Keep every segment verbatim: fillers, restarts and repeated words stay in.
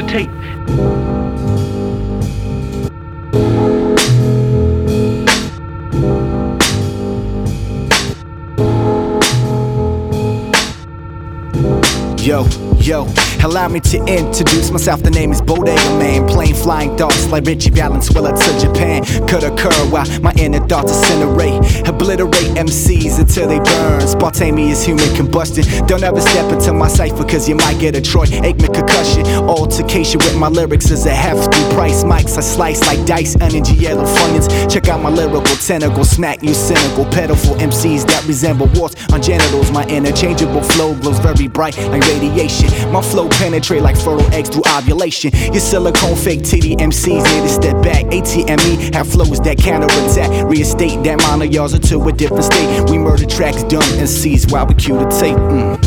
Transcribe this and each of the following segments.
tape. Yo, yo, allow me to introduce myself. The name is Bodega Man. Plane flying thoughts like Richie Valenzuela to Japan could occur while my inner thoughts incinerate, obliterate M Cs until they burn. Spontaneous human combustion. Don't ever step into my cipher, cause you might get a Troy Aikman concussion. Altercation with my lyrics is a hefty price. Mics I slice like dice, energy yellow funyuns. Check out my lyrical tentacle, smack you cynical, pitiful M Cs that resemble warts on genitals. My interchangeable flow glows very bright like radiation. My flow penetrate like fertile eggs through ovulation. Your silicone fake T D M Cs need to step back. A T M E have flows that counterattack. Reinstate that minor yards into a different state. We murder tracks, dumb M Cs while we cue the tape. Mm.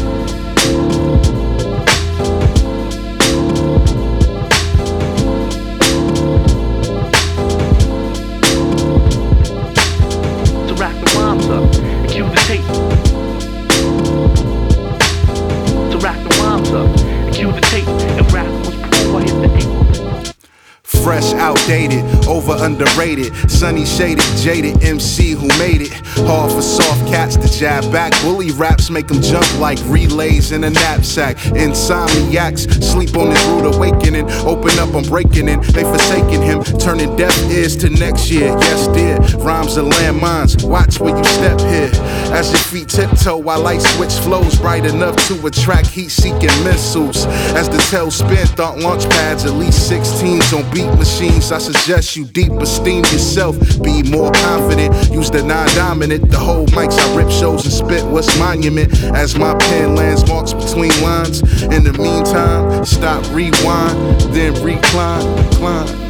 Fresh, outdated, over underrated, sunny shaded, jaded M C who made it. Hard for soft cats to jab back. Bully raps make them jump like relays in a knapsack. Insomniacs sleep on this rude awakening. Open up, I'm breaking in. They forsaken him, turning deaf ears to next year. Yes, dear. Rhymes are landmines. Watch where you step here. As your feet tiptoe while light switch flows bright enough to attract heat-seeking missiles. As the tail spin, thought launch pads, at least sixteens on beat machines. I suggest you deep esteem yourself. Be more confident. Use the non-dominant. The whole mics I rip shows and spit what's monument. As my pen lands marks between lines. In the meantime, stop, rewind, then recline, climb.